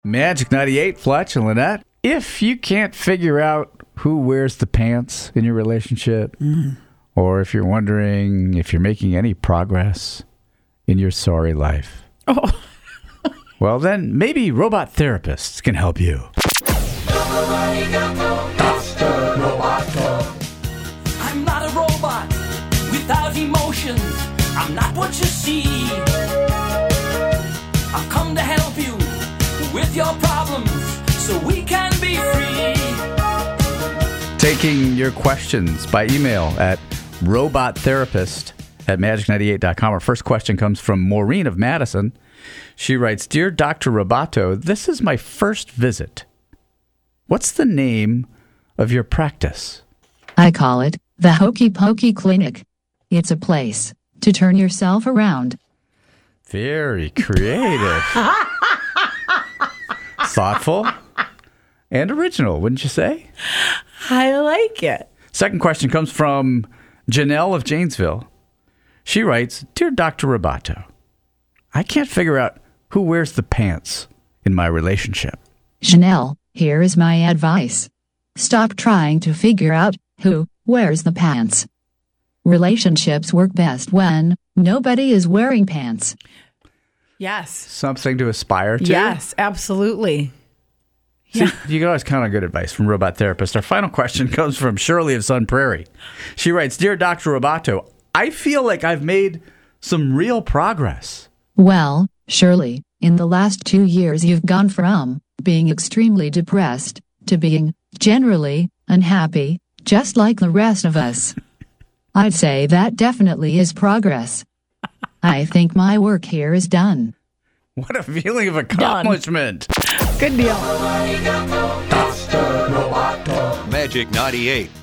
Magic 98, Fletch and Lynette. If you can't figure out who wears the pants in your relationship, or if you're wondering if you're making any progress in your sorry life, well, then maybe robot therapists can help you. I'm not a robot without emotions. I'm not what you see. I've come to help you with your problems so we can be free. Taking your questions by email at robottherapist@magic98.com. Our first question comes from Maureen of Madison. She writes, Dear Dr. Roboto, this is my first visit. What's the name of your practice? I call it the Hokey Pokey Clinic. It's a place to turn yourself around. Very creative. Thoughtful and original, wouldn't you say? I like it. Second question comes from Janelle of Janesville. She writes, Dear Dr. Roboto, I can't figure out who wears the pants in my relationship. Janelle, here is my advice. Stop trying to figure out who wears the pants. Relationships work best when nobody is wearing pants. Yes. Something to aspire to? Yes, absolutely. See, you got always kind of good advice from Robot Therapist. Our final question comes from Shirley of Sun Prairie. She writes, Dear Dr. Roboto, I feel like I've made some real progress. Well, Shirley, in the last 2 years you've gone from being extremely depressed to being generally unhappy, just like the rest of us. I'd say that definitely is progress. I think my work here is done. What a feeling of accomplishment. Good deal. Magic 98.